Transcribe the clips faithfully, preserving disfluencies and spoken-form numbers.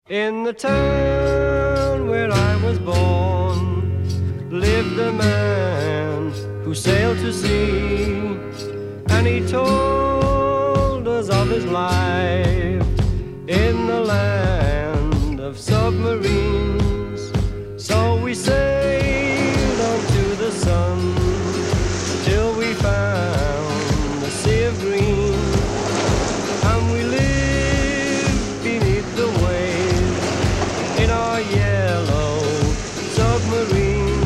In the town where I was born lived a man who sailed to sea, and he told us of his life in the land of submarines. So we sailed on to the sun till we found the sea of green, and we lived beneath the waves in our yellow submarine.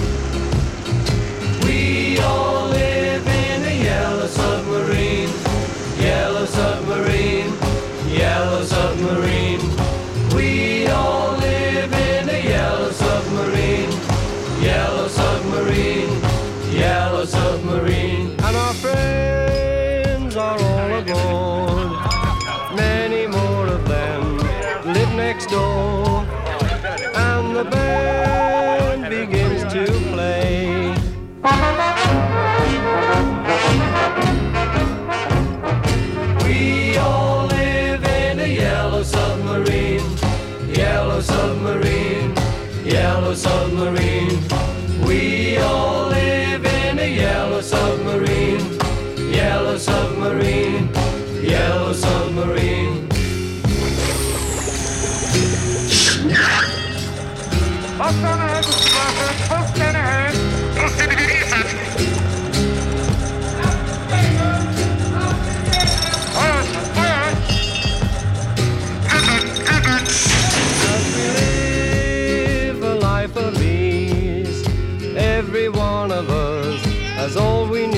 We all live in a yellow submarine, yellow submarine, yellow submarine. We all live in a yellow submarine, yellow submarine, yellow submarine. And our friends are all aboard, many more of them live next door, and the band begins to play. We all live in a yellow submarine, yellow submarine, yellow submarine. We all live in a yellow submarine, yellow submarine, yellow submarine. Post on ahead, post on ahead, post on ahead. Every one of us has all we